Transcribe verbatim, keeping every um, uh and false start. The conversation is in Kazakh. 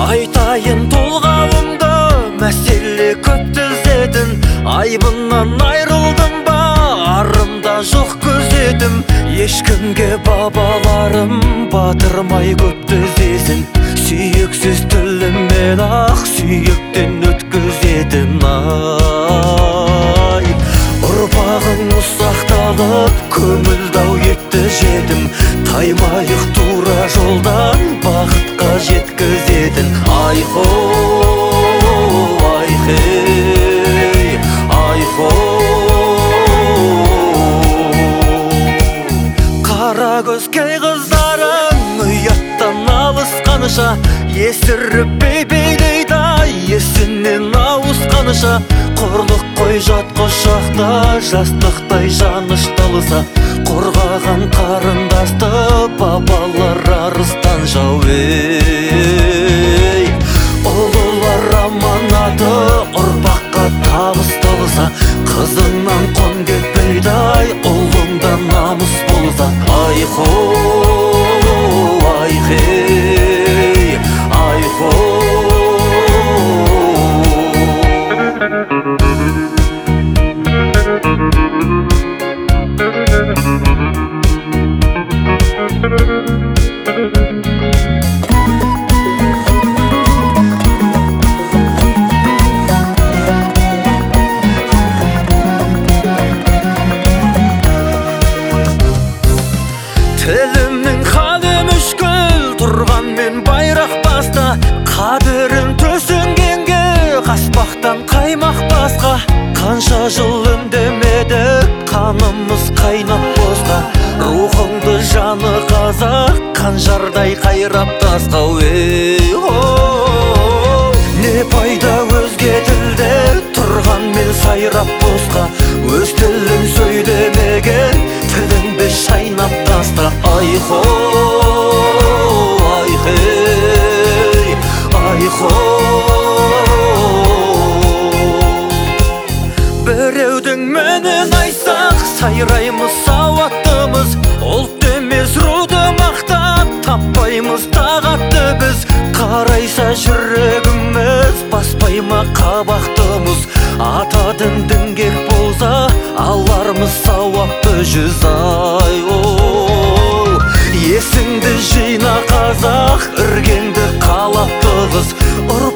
Айтайын толғауыңды, мәселе көп түзедің. Айбыннан айрылдым ба, арымда жоқ көзедім. Ешкімге бабаларым батырмай көп түзесін. Сүйексіз тіліммен ақ сүйектен өткізедім. Ай, ұрпағың ұсақталып, көңілдау етті жетім. Таймайық тура жолдан, бақытқа жеткізетін. Айхо, айхей, айхо. Қара көз кей қыздарың ұяттан алысқаныша, есіріп бейбейлейді есінен ауысқаныша. Құрлық қой жат құшақта, жастықтай жаныш талыса. Қорғаған қарындасты бабалар арыстан жау. Ей, ұлылар аманаты ұрпаққа табысталыса. Қызыңнан қон кетпейді-ай, ұлыңда намыс болса. Айхо, айхей, айхо. Тілімнің халі мүшкіл, тұрғанмен байрақ баста. Қадірін төсінгенге қаспақтан қаймақ басқа. Қанша жыл үндемедік, қанымыз қайнап босқа. Рухыңды жаны қазақ, қанжардай қайрап тасқа. Ей, о, не пайда өзге тілде тұрғанмен сайрап босқа. Өз тілін сөйлемеген тіліңді шайнап таста. Айхо, айхей, айхо. Біреудің менен айсақ, сайраймыз сауаттымыз. Ұлт емес руды мақтап, таппаймыз тағатты біз. Қарайса жүрегіміз, баспайма қабақтымыз. Ата діндің кек болса, алармыз сауапты жүз. Ай, оу, есіңді жина қазақ, іргеңді қалап тығыз.